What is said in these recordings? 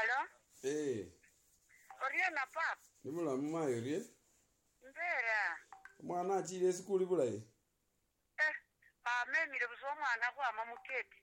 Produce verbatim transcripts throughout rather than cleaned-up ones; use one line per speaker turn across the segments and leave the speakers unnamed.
Alo?
Eh.
Oriye na papa.
Nimula mama yoriye?
Mbera.
Mwana achire sikuli bulaye.
Eh, pa memire buso mwana kwa mamuketi.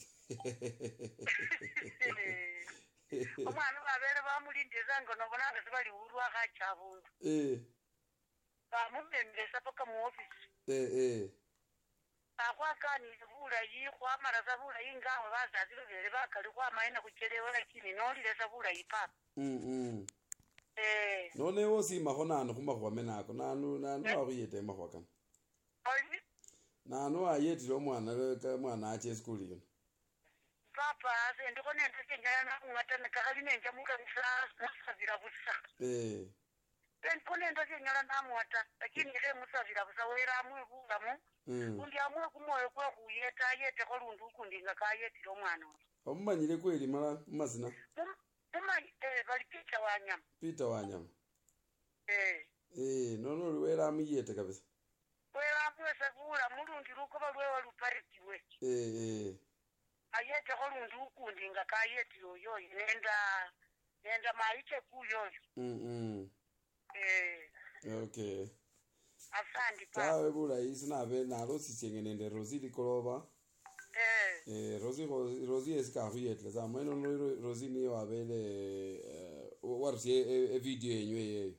Omwana babere bamulindeza ngo nobona ngasibali urwa kachabundu.
Eh.
Pa mumemire sapaka mu office.
Eh eh.
Akwa kani bula yi kwa maraza bula ingawe bazazi bere bakali kwa maina kuchelewa lakini nolile sabula ipapa.
Mm mm.
Eh.
None wosi mahonana kuma kwa menako nanu nanu akuyete mahwa kana.
Oyi.
Nanu ayetire omwana ka mwana ache school yona.
Papa ase ndiko nenda kenyana ngatana kakali nenja mukanisa musavira busa.
Eh.
Ben konenda kenyana namwata lakini ile musavira busa wera amwe bungamu.
Mm.
Undi amwe kumoyo kwa kuyeta yete ko lundu kundinga kayetire omwana.
Omumanyire kweli mala mazina.
Tuma eh bali Peter Wanyama.
Peter Wanyama.
Eh.
Eh, nono lwera amuyete kabisa.
Wera amwe savula mulundi ruko balwe waluparikiwe.
Eh eh.
Ayete ko lundu kundinga kayetire oyo nenda nenda maiche kuyo.
Mm mm.
Eh.
Okay.
Asante pa.
Tawe bulayi sinabe nalo sisyengenende Rosie Koloba.
Eh.
Eh Rosie Rosie esikahuyetle zamwe no Rosie ni wabele warsi e video yenywe yeyo.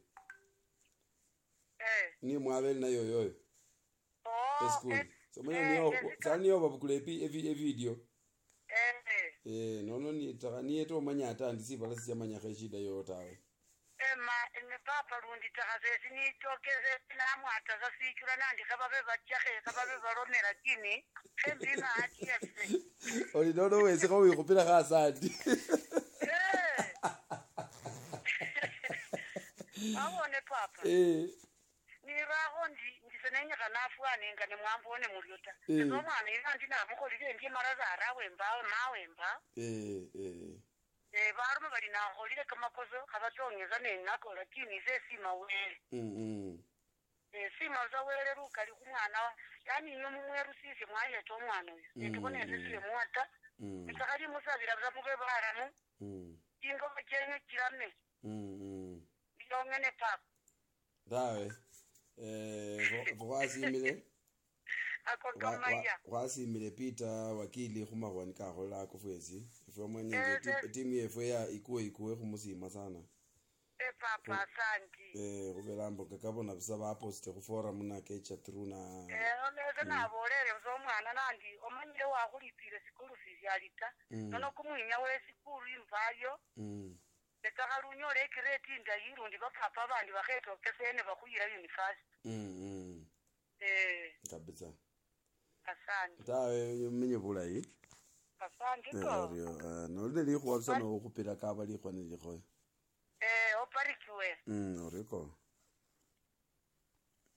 Eh.
Ni mwabele na yoyo.
Oh.
Eschool. So mwe niyo sani yo babukulepi e video.
Eh.
Eh nono ni taka ni eto manyata ndisiba lasi manya kheshida yo tawe.
Ema ne papa lundi takazesi ni tokeze na mwata za sikura nandi kababe bachahe kababe baromera kini sembina atia se.
Oli nono wese ko wikupira khasandi.
Eh. Awone papa.
Eh.
Ni raho ndi ndisenenya kanafwane ngane mwambone muryota.
Eh.
No mwana irandi na mukolire ndi maraza arawe mbawe mawe mba.
Eh eh.
Eh barume bali na holire kamakozo kabatongeza nenako lakini se sima wele.
Mm mm.
Eh sima za wele rukali kumwana yani nyo mweru sisi mwaye to mwana uyu. Ndikone ndisiye mwata.
Mm.
Ndakali musabira bzamuke baramu.
Mm.
Ingo bakenye kirame.
Mm mm.
Yongene papa.
Dawe. Eh bwasimile.
Ako kamaya.
Bwasimile Peter wakili khumahwani ka khola kufwezi. Ifwe mwenye timu yefu ya ikuwe ikuwe khumusima sana.
Eh papa asante.
Eh kubelambo kakabona bisaba aposte ku forum na kecha through na
Eh oneze na bolere zo mwana nandi omanyire wa khulipire sikulu fizyalita. Nono kumwinya we sikulu imvayo.
Mm.
Betaka lunyole kireti ndayiru ndi bapapa bandi bakheto kesene bakhuyira university.
Mm mm.
Eh
Kabisa.
asante.
Tawe minye bulayi.
Asante
Eh
ko.
rio no le li khwa tsana go kupela ka ba li khone le khoya.
Eh oparikiwe.
Mm oriko.